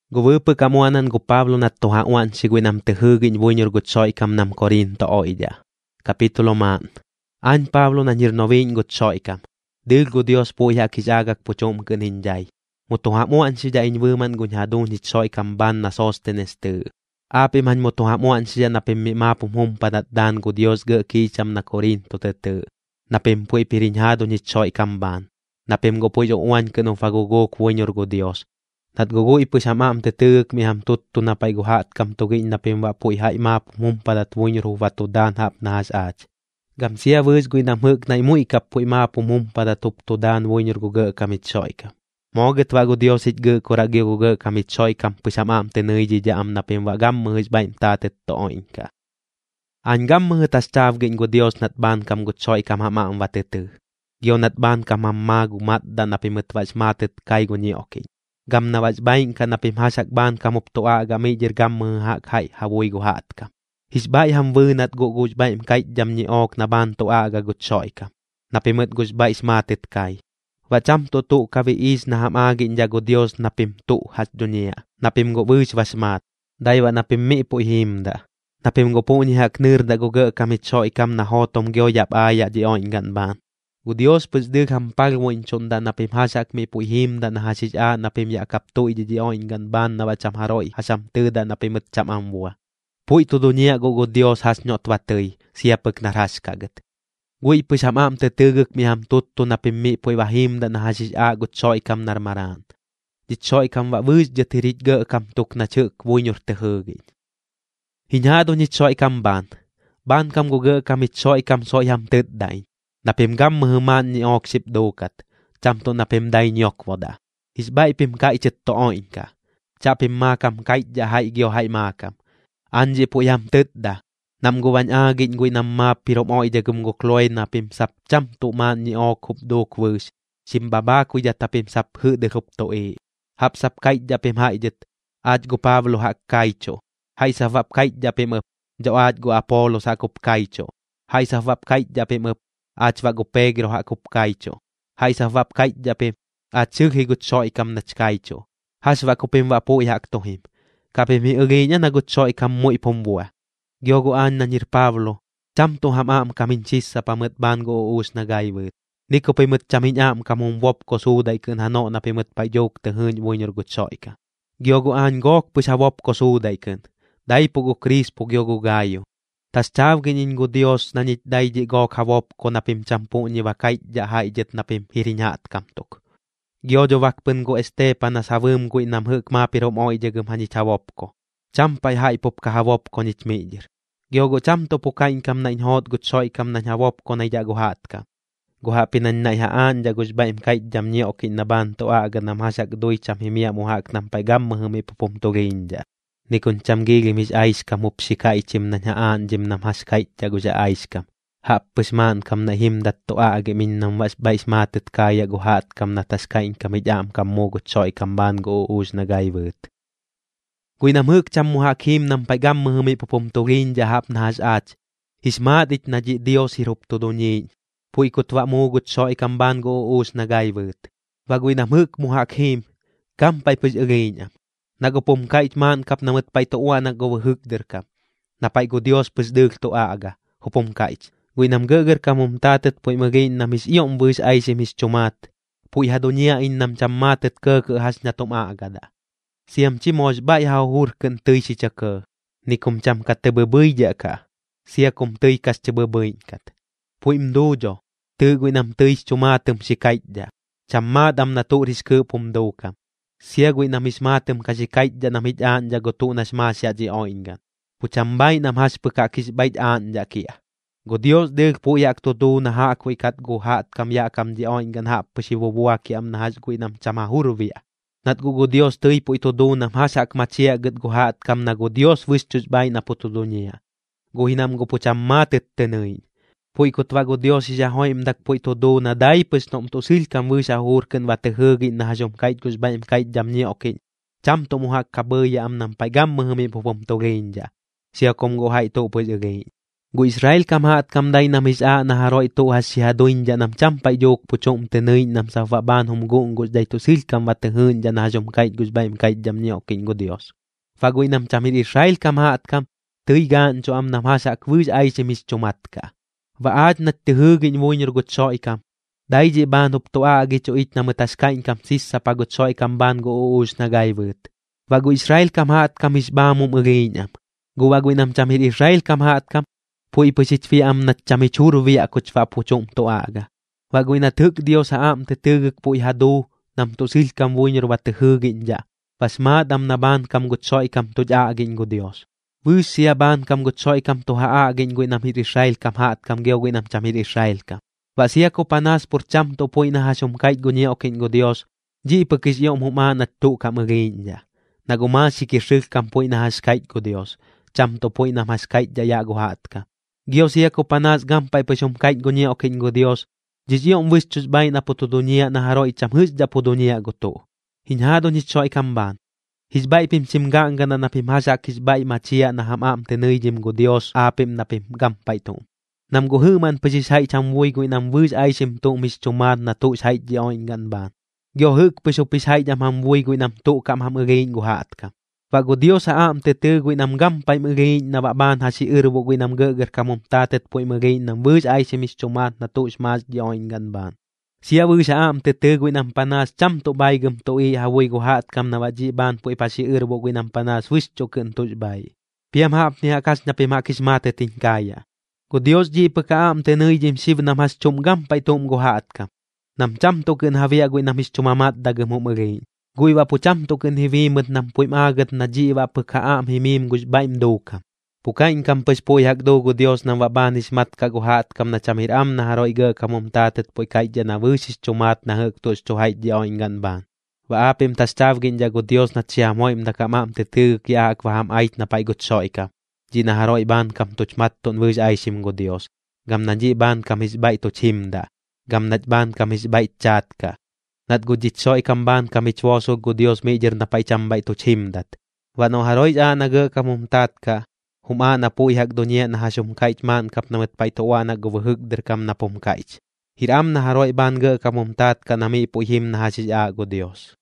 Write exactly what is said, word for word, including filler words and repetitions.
Goweupe kamuanan go Pablo na tohawan si gwinam tehugin bunyor gutsoy kam nam Korinto oida. Kapitulo man. An Pablo na nirnovin gutsoy kam. Dil go Dios po ya kijagak po chom keninjay. Motohamuan siya inwuman gunyadun hitsoy kam ban na Sostenes te. Api man motohamuan siya na pimimapum humpadat dan go Dios ge kicham na Korinto te te. Napim po'y pirinyado hitsoy kam ban. Napim go po'y uwan kenong fagugo kwenyor go Dios. Nat gugu ipo siya maam teteg mi ham tutto na pay guhat kam tugin na pimwa po iha ima pumumpa dat wunyor huwato dan hap na has ach. Gam siya wuz gui na mhug na imu ikap po ima pumumpa dat tupto dan wunyor gugu kamit soy kam. Moget wago Dios it gu koragyo gugu kamit soy kam po siya maam tenay jijam na pimwa gam mhuz baim tatet toin ka. An gam mhuz tav gin go Dios nat ban kam gut soy kam hamaam wateteg. Gyo nat ban kam hamagu mat dan na pimut wach matet kay gunyi okin. Gam na waj bain ka na pimhasak ban kamup toa ga major gam hak hai hawoy guhat ka. Hisbay ham vunat go guj baim kait jam ni ok na ban toa ga gutsoy ka. Na pimut guj bay smatit kay. Wacham to tu kavi is na ham agin ja go Dios na pim tu has dunia. Na pim go wuj wasmat. Daywa na pim mi po himda. Na pim go po ni hak nir da go ge kamit soy kam na hotom gyo yap aya di oin gan ban. Go Dios pues dig hampal mo inchonda na pimhasak mi po himda na hasija na pim yakap to ididioin gan ban na wacham haroy hasam teda na pimut cham amwa. Puy to dunia go go Dios has nyot watay siya pag naras kagat. Guy pues hamam tetuguk mi ham tutto na pim mi po wahimda na hasija gut soy kam narmaran. Dit soy kam wa wuz jatirit ge kam tuk na chuk wunyor tehugin. Hinyado nit soy kam ban. Ban kam go ge kam it soy kam soy ham tet dain. Napim gam mahuman ni ok sip dokat. Chamto napim day nyok woda. Hisbay pim ka ichet toon ka. Chapim makam kait jahay gyo hay makam. Anji po yam tetda. Nam guwan agin gui nam ma pirom oy jagum go kloy napim sap chamto man ni ok hup dok wus. Simbaba ku jatapim sap hu de hup to e. Hap sap kait japim hay jet. Aj go Pablo hak kaicho. Hay savap kait japim up. Jo aj go Apollo sakup kaicho. Hay savap kait japim up. Ach wago Pedro hakup kaicho. Hay sa vap kait japim. Ach sughi gut soy kam nach kaicho. Has wakupim wapo ihak tohim. Kapim hi uginya na gut soy kam mo ipumbua. Gyogoan na nir Pablo. Cham to hamam kamin sis sa pamut ban go uus na gaywit. Niko pimut chamin am kamung wop ko suday kun hano na pimut pa jok te hun wunyor gut soy ka. Gyogoan gok pus ha wop ko suday kun. Day po go Kris po gyogo gayo. Tas chaw ginin go Dios na nit day di go kawop ko napim champu ni wakait jahay jet napim hirinyat kamtok. Gyojo wakpun go Estepan na sawum go inam huk mapirom oy jagum hani chawop ko. Champay hay pop kahawop ko nit medir. Gyogo chamto po kain kam na inhot gut soy kam na hawop ko na jago hat ka. Go hapinan na ihaan jagos ba im kait jam niya okin na banto aga nam hasak doy cham himia muhak nam paigam mahumi pupumtugin ja. Nikun cham gigi mis ais kam upsika ichim na nyaan jim nam has kait jago ja ais kam. Hapus man kam na him dat to aage min nam was bais matet kaya go hat kam na tas kain kam ijam kam mogot soy kam ban go uus na gaywet. Gui nam huk cham muhak him nam paigam mahumi pupumtugin ja hap na has ach. Hismatit na ji Dios hirup to donyin. Puy kutwa mogot soy kam ban go uus na gaywet. Wagui nam huk muhak him kam pay pus uginyam. Nagupum kait man kap namut pay toa nagawahuk der kap. Napay go Dios pus deg to aga. Hupum kait. Gui nam geger kamum tatet puy magin na mis iyong bus ay si mis chumat. Puy hadunia in nam chamatet ke ke has na tum aga da. Siam chimos bay hauhur ken tuy si chake. Nikum cham kat tebebuy ja ka. Sia kum tuy kas tebebuy kat. Puy mdojo. Tu gui nam tuy chumatem si kait ja. Chamad am na turis ke pum do kam. Siya gui na mismatem kasi kait ja na midaan ja go tu nas masya di oingan. Puchambay nam has pekakis bait aan ja kia. Go Dios deg po yak to do na haak wi kat go hat kam ya kam di oingan hap pasiwawa ki am na has gui nam chamahurvia. Nat go go Dios tuy po ito do nam hasak machia get go hat kam na go Dios wischus bay na po to do niya. Go hinam go puchamatet tenuin. Po ikot wago Dios siya hoim dak po ito do na day pes nom to sil kam wisa hurken watehugin na hasyom kait kus bayim kait jam niya okin. Cham to muhak kabaya am nam paigam mahami popom to gain ja. Siya kom go hay to pes again. Gu Israel kam hat kam day nam isa na haroi to hasihadoin ja nam champay yok puchom tenoy nam sa vaban hum gung gus day to sil kam watehun ja na jom kait gus baim kait jam nyokin gu Dios. Fagoy nam chamit Israel kam hat kam tøy gan cho am nam hasa kwuz ay semis chomatka. Va at nat tehugin wonyor gut soy kam. Day je ban hup to agi cho it na mataskain kam sis sa pagot soy kam ban go uus na gayvut. Vago Israel kam hat kam isbamum uginyam. Gu wagoy nam chamit Israel kam hat kam pui pusit fi am nat chamichuru vi akuch va puchom to aga. Wagoy na tuk Dios ha am te tuguk pui hadu nam to sil kam wonyor wat tehugin ja. Pas mad am na ban kam gut soy kam to agin go Dios. Wus siya ban kam gut soy kam to ha agin go nam hit Israel kam hat kam geo go nam chamit Israel kam. Va siya ko panas por cham to pui na hasum kait go niya okin go Dios. Ji pagkis yom huma nat to kam agin ja. Nagumasi kisik kam pui na has kait go Dios. Cham to pui na has kait ja ya go hat ka. Geo siya ko panas gampay pasum kait go niya okin go Dios. Jis yom wis chus bay na puto dunia na haro icham hus ja po dunia go to. Hinhado ni choy kam ban. Hisbay pim simgang gana na pim hasak hisbay machia na hamam tenoy jim go Dios apim na pim gampay to. Nam go human pasisay cham wuy go nam wus ay sim to mis chumad na to say di oin gan ban. Gyo huk paso pisay jam ham wuy go nam to kam ham again go hat kam. Vago Dios sa am te te go nam gampay magain na baban hasi urbo go nam gagar kamum tatet po magain nam wus ay sim mis chumad na to smaz di oin gan ban. Siya wus sa am te te go nam panas cham to bay gum to i hawoy go hat kam na waji ban po ipasi urbo go nam panas wis choken to bay. Piam hap ni akas na pimakis mate tin kaya. Go Dios ji pagkaam tenoy jim siv nam has chum gampay tom go hat kam. Nam cham to ken havia go nam his chumamat dagam umagain. Gui wa po cham to ken hivimut nam po imagat na ji wa pagkaam himim gus baim do kam. Pukain kam pas po ihagdo go Dios nam wabanis mat ka go hat kam na chamiram na haroy ga kamum tatet po ikay dyan na wusis chumat na hagtos chuhay di oin gan ban. Wa apim tas chavgin ja go Dios na siya moim na kamam te tug yaak wa ham ait na paigot soy kam. Ji na haroy ban kam to chmat ton wus ay sim go Dios. Gam na ji ban kam hisbay to chimda. Gam nat ban kam hisbay chat ka. Nat go jit soy kam ban kam ichwoso go Dios major na pay chambay to chimdat. Wa no haroy a naga kamum tat ka. Huma na po ihag donya na hasum kait man kap namat pay to na go wahug der kam na pum kait. Hiram na haroy ban ga kamum tat ka nami po him na hasis a go Dios.